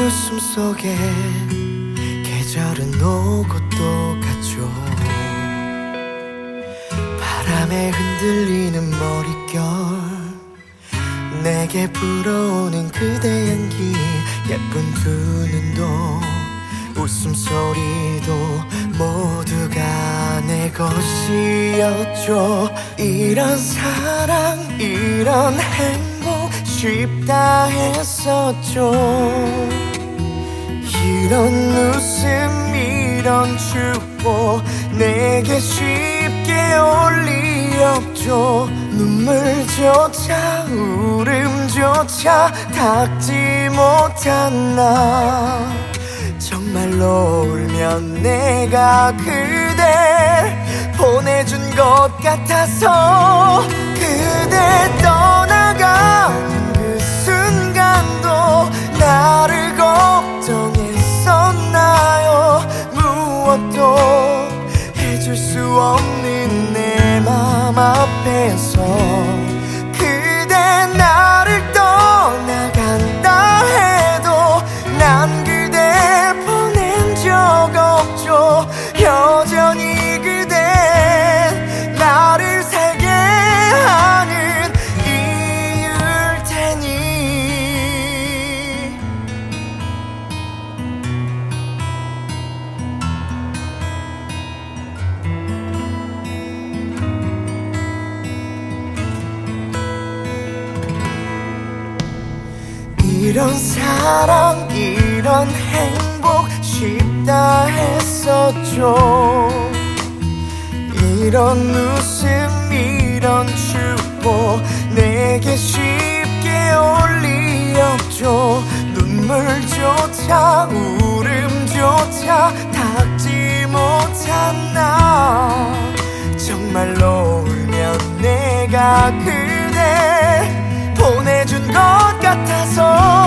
웃음 속에 계절은 오고 또 가죠. 바람에 흔들리는 머릿결, 내게 불어오는 그대 향기, 예쁜 두 눈도 웃음소리도 모두가 내 것이었죠. 이런 사랑 이런 행복 쉽다 했었죠. 이런 웃음 이런 축복 내게 쉽게 올 리 없죠. 눈물조차 울음조차 닦지 못한 나, 정말로 울면 내가 그댈 보내준 것 같아서. 그대 떠나가는 그 순간도 나를 걱정했었나요? 무엇도 해줄 수 없는 내 맘 앞에서 그대 나를 떠나간다 해도 난 그댈 보낸 적 없죠. 여전히 그대 나를 살게 하는 이유일 테니. 이런 사랑 이런 행복 쉽다 했었죠. 이런 웃음 이런 축복 내게 쉽게 올 리 없죠. 눈물조차 울음조차 닦지 못한 나, 정말로 울면 내가 그댈 보내준 것 같아서.